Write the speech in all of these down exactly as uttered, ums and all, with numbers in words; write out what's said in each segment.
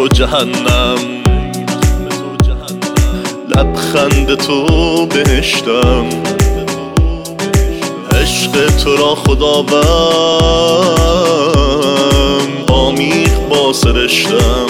تو جهنم، لبخند تو بهشتم، عشق تو را خداوند آمیخت با سرشتم.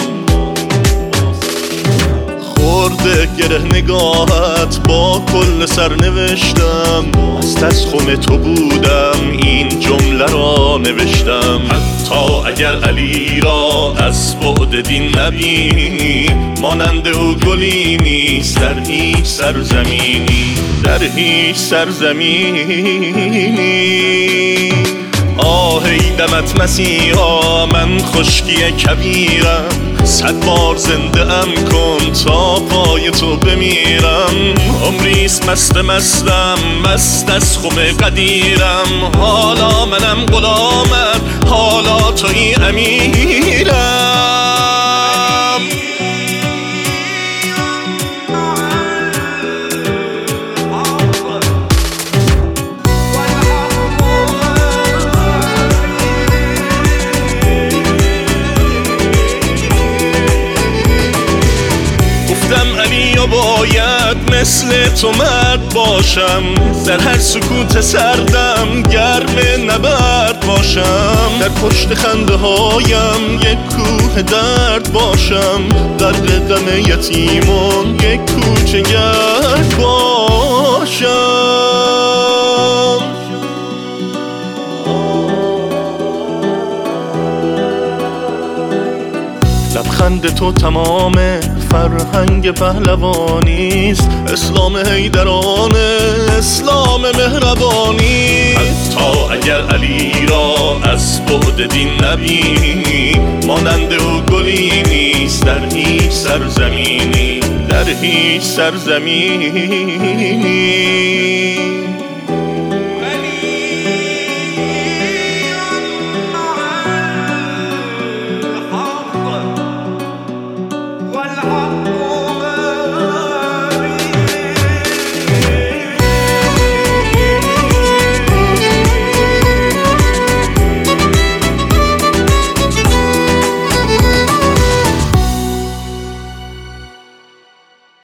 خورده گره نگاهت با کل سرنوشتم، از تسخم تو بودم این جمله را نوشتم. حتی اگر علی را از بعد دین نبینی، مانند او گلی نیست در هیچ سرزمینی، در هیچ سرزمینی. آه ای دمت مسیحا، من خشکی کبیرم، صد بار زنده ام کن تا پای تو بمیرم. عمریست مست مستم، مست از خم قدیرم، حالا منم غلامت، حالا توی امیرم. علی و باید مثل تو مرد باشم، در هر سکوت سردم گرم نبرد باشم، در پشت خنده هایم یک کوه درد باشم، در قدم یتیمان یک کوچه گرد باشم. لبخند تو تمام فرهنگ پهلوانیست، اسلام حیدرانه، اسلام مهربانی. حتی اگر علی را از بعد دین نبینی، مانند او گلی نیست در هیچ سرزمینی، در هیچ سرزمینی.